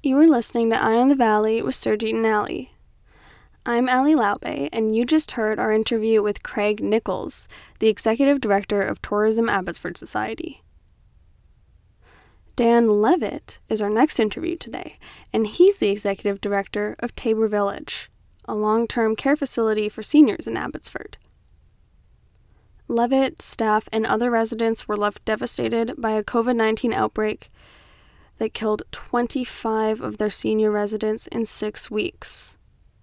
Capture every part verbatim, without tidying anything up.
You are listening to Eye on the Valley with Surjit and Ali. I'm Ali Laube, and you just heard our interview with Craig Nichols, the Executive Director of Tourism Abbotsford Society. Dan Levitt is our next interview today, and he's the Executive Director of Tabor Village, a long-term care facility for seniors in Abbotsford. Levitt, staff, and other residents were left devastated by a covid nineteen outbreak that killed twenty-five of their senior residents in six weeks.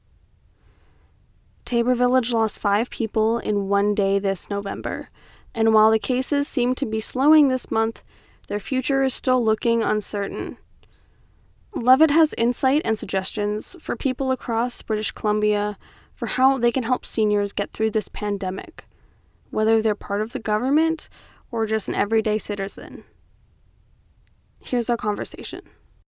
Tabor Village lost five people in one day this November, and while the cases seem to be slowing this month, their future is still looking uncertain. Levitt has insight and suggestions for people across British Columbia for how they can help seniors get through this pandemic, whether they're part of the government or just an everyday citizen. Here's our conversation.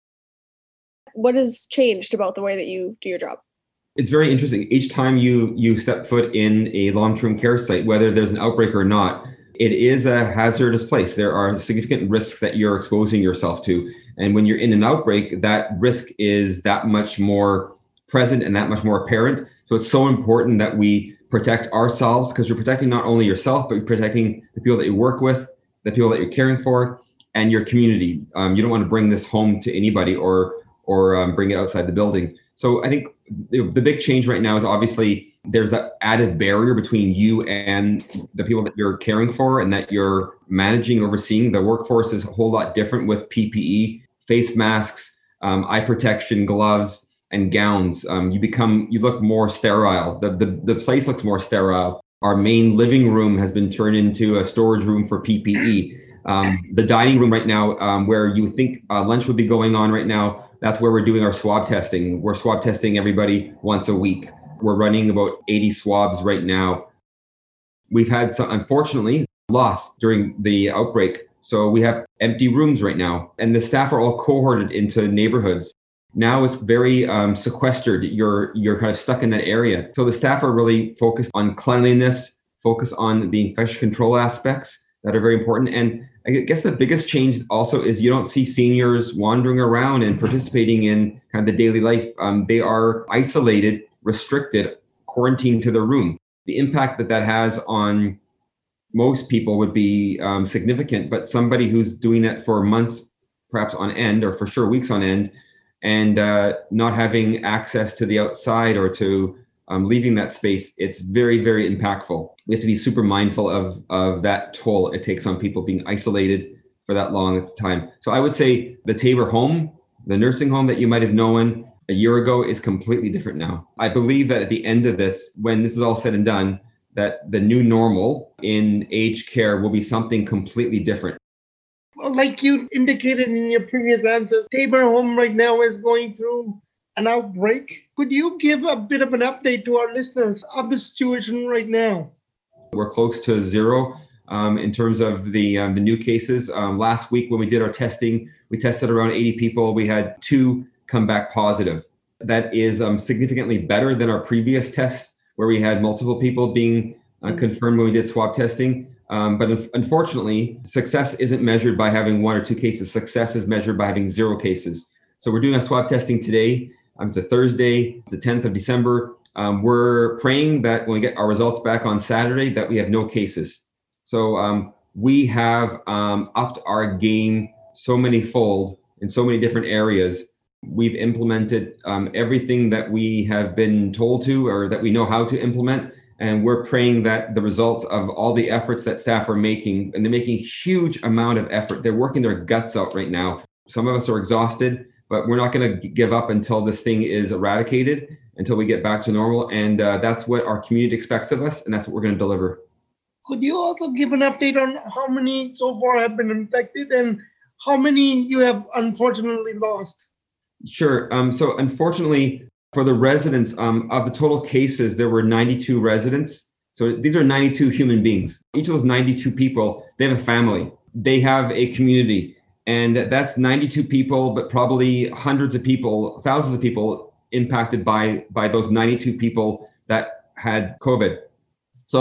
What has changed about the way that you do your job? It's very interesting. Each time you you step foot in a long-term care site, whether there's an outbreak or not, it is a hazardous place. There are significant risks that you're exposing yourself to. And when you're in an outbreak, that risk is that much more present and that much more apparent. So it's so important that we protect ourselves, because you're protecting not only yourself, but you're protecting the people that you work with, the people that you're caring for, and your community. Um, you don't want to bring this home to anybody or or um, bring it outside the building. So I think the, the big change right now is obviously there's that added barrier between you and the people that you're caring for and that you're managing and overseeing. The workforce is a whole lot different with P P E, face masks, um, eye protection, gloves, and gowns. Um, you become, you look more sterile. The, the, the place looks more sterile. Our main living room has been turned into a storage room for P P E. Um, the dining room right now, um, where you think uh, lunch would be going on right now, that's where we're doing our swab testing. We're swab testing everybody once a week. We're running about eighty swabs right now. We've had some, unfortunately, loss during the outbreak. So we have empty rooms right now, and the staff are all cohorted into neighborhoods. Now it's very um, sequestered. You're you're kind of stuck in that area. So the staff are really focused on cleanliness, focus on the infection control aspects that are very important. And I guess the biggest change also is you don't see seniors wandering around and participating in kind of the daily life. Um, they are isolated, restricted, quarantined to their room. The impact that that has on most people would be um, significant, but somebody who's doing that for months, perhaps on end, or for sure weeks on end, and uh, not having access to the outside or to um, leaving that space, it's very, very impactful. We have to be super mindful of, of that toll it takes on people being isolated for that long time. So I would say the Tabor home, the nursing home that you might have known a year ago, is completely different now. I believe that at the end of this, when this is all said and done, that the new normal in aged care will be something completely different. Well, like you indicated in your previous answer, Tabor Home right now is going through an outbreak. Could you give a bit of an update to our listeners of the situation right now? We're close to zero um, in terms of the um, the new cases. Um, last week when we did our testing, we tested around eighty people. We had two come back positive. That is um, significantly better than our previous tests, where we had multiple people being uh, confirmed when we did swab testing. Um, but un- unfortunately, success isn't measured by having one or two cases. Success is measured by having zero cases. So we're doing a swab testing today. Um, it's a Thursday. It's the tenth of December. Um, we're praying that when we get our results back on Saturday, that we have no cases. So um, we have um, upped our game so many fold in so many different areas. We've implemented um, everything that we have been told to, or that we know how to implement. And we're praying that the results of all the efforts that staff are making, and they're making a huge amount of effort. They're working their guts out right now. Some of us are exhausted, but we're not going to give up until this thing is eradicated, until we get back to normal. And uh, that's what our community expects of us, and that's what we're going to deliver. Could you also give an update on how many so far have been infected and how many you have unfortunately lost? Sure. Um, so unfortunately, for the residents, um, of the total cases, there were ninety-two residents. So these are ninety-two human beings. Each of those ninety-two people, they have a family. They have a community. And that's ninety-two people, but probably hundreds of people, thousands of people impacted by, by those ninety-two people that had COVID. So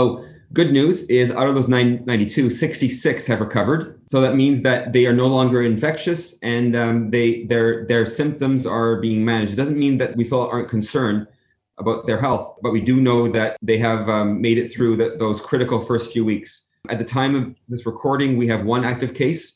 Good news is out of those nine ninety-two, sixty-six have recovered. So that means that they are no longer infectious and um, they their their symptoms are being managed. It doesn't mean that we still aren't concerned about their health, but we do know that they have um, made it through the, those critical first few weeks. At the time of this recording, we have one active case.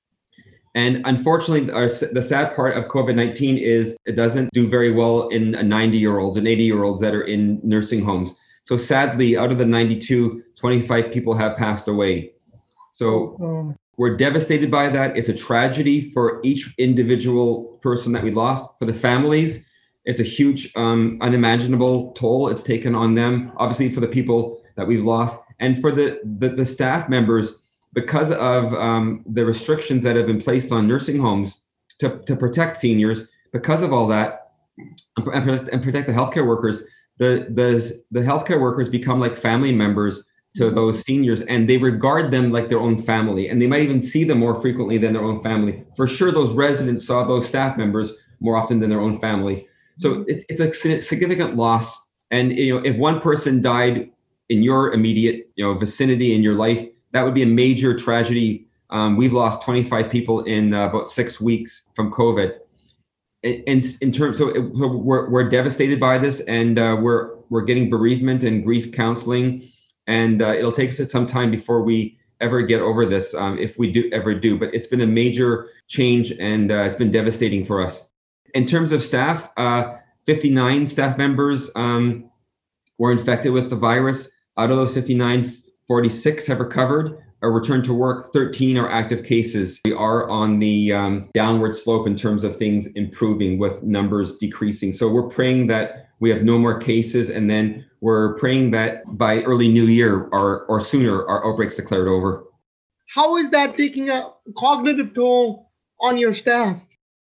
And unfortunately, our, the sad part of COVID nineteen is it doesn't do very well in ninety-year-olds and eighty-year-olds that are in nursing homes. So sadly, out of the ninety-two, twenty-five people have passed away. So oh. We're devastated by that. It's a tragedy for each individual person that we lost. For the families, it's a huge, um, unimaginable toll it's taken on them. Obviously, for the people that we've lost, and for the the, the staff members, because of um, the restrictions that have been placed on nursing homes to, to protect seniors. Because of all that, and, and protect the healthcare workers. The, the the healthcare workers become like family members to those seniors, and they regard them like their own family, and they might even see them more frequently than their own family. For sure, those residents saw those staff members more often than their own family. So it, it's a significant loss. And you know, if one person died in your immediate you know vicinity in your life, that would be a major tragedy. Um, we've lost twenty-five people in uh, about six weeks from COVID. In, in terms, so, it, so we're we're devastated by this, and uh, we're we're getting bereavement and grief counseling, and uh, it'll take us some time before we ever get over this, um, if we do ever do. But it's been a major change, and uh, it's been devastating for us. In terms of staff, uh, fifty-nine staff members um, were infected with the virus. Out of those fifty-nine, forty-six have recovered or returned to work. thirteen are active cases. We are on the um, downward slope in terms of things improving with numbers decreasing. So we're praying that we have no more cases, and then we're praying that by early new year or, or sooner, our outbreak's declared over. How is that taking a cognitive toll on your staff?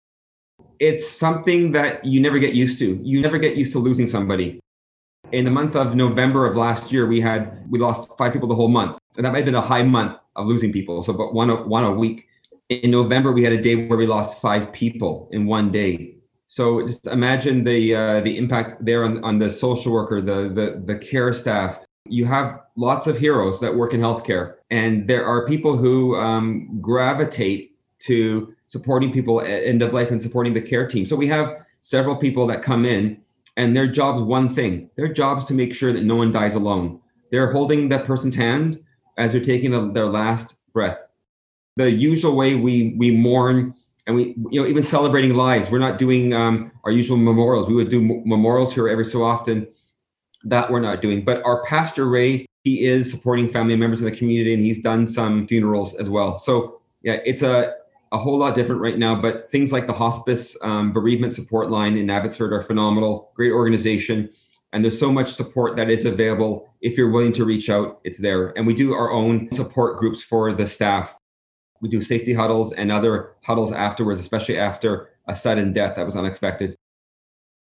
It's something that you never get used to. You never get used to losing somebody. In the month of November of last year, we had we lost five people the whole month. And that might have been a high month of losing people. So about one, one a week. In November, we had a day where we lost five people in one day. So just imagine the uh, the impact there on, on the social worker, the, the the care staff. You have lots of heroes that work in healthcare. And there are people who um, gravitate to supporting people at end of life and supporting the care team. So we have several people that come in, and their job's one thing. Their job's to make sure that no one dies alone. They're holding that person's hand as they're taking the, their last breath. The usual way we we mourn, and we you know even celebrating lives. We're not doing um, our usual memorials. We would do m- memorials here every so often. That we're not doing. But our pastor Ray, he is supporting family members in the community, and he's done some funerals as well. So yeah, it's a a whole lot different right now. But things like the hospice um, bereavement support line in Abbotsford are phenomenal. Great organization. And there's so much support that is available. If you're willing to reach out, it's there. And we do our own support groups for the staff. We do safety huddles and other huddles afterwards, especially after a sudden death that was unexpected.